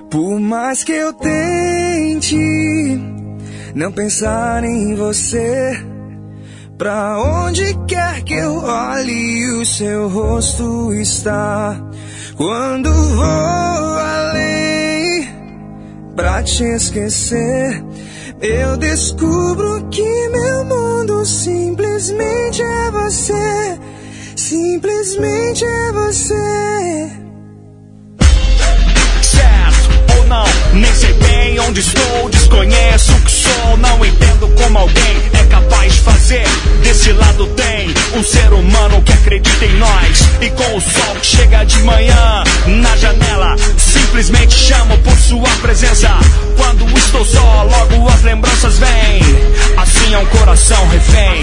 Por mais que eu tente não pensar em você, pra onde quer que eu olhe o seu rosto está. Quando vou além pra te esquecer, eu descubro que meu mundo simplesmente é você. Simplesmente é você. Certo ou não, nem sei bem onde estou, desconheço o que sou, não entendo como alguém é capaz de fazer. Desse lado tem um ser humano que acredita em nós, e com o sol que chega de manhã na janela, simplesmente chamo por sua presença. Quando estou só, logo as lembranças vêm. Assim é um coração refém.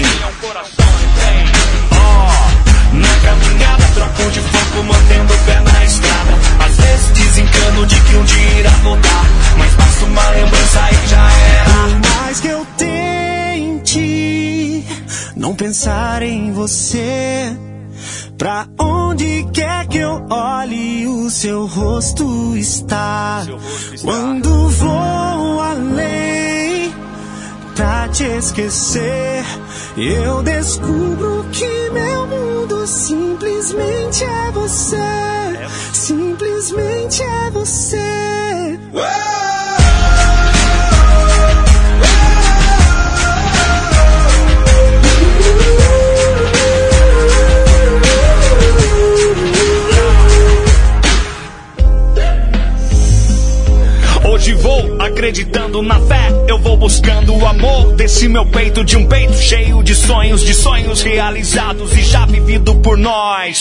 Na caminhada troco de foco, mantendo o pé na estrada. Às vezes desencano de que um dia irá voltar, mas basta uma lembrança e já era. Por mais que eu tente não pensar em você, pra onde quer que eu olhe o seu rosto está. Quando vou além pra te esquecer, eu descubro que meu mundo simplesmente é você. Simplesmente é você. Hoje vou acreditando na fé, eu vou buscando o amor desse meu peito, de um peito cheio de sonhos realizados e já vivido por nós.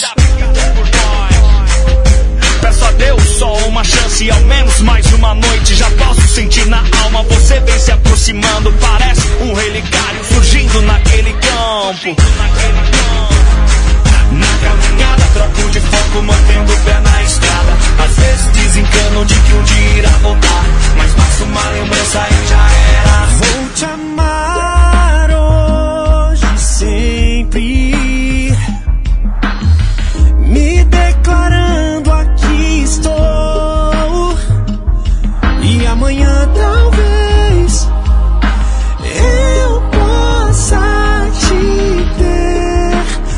Peço a Deus só uma chance, ao menos mais uma noite. Já posso sentir na alma, você vem se aproximando, parece um relicário surgindo naquele campo. Na caminhada troco de foco, mantendo o pé na estrada. Às vezes desencano de que um dia irá voltar, mas basta uma lembrança e já era. Vou te amar hoje, sempre, me declarando aqui estou. E amanhã talvez eu possa te ter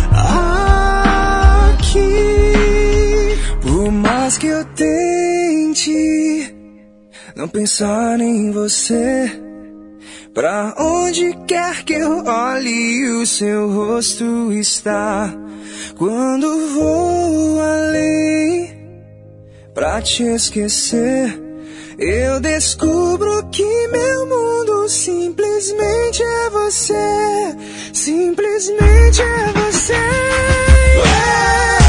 aqui. Por mais que eu tente não pensar em você, pra onde quer que eu olhe o seu rosto está. Quando vou além pra te esquecer, eu descubro que meu mundo simplesmente é você. Simplesmente é você. Yeah!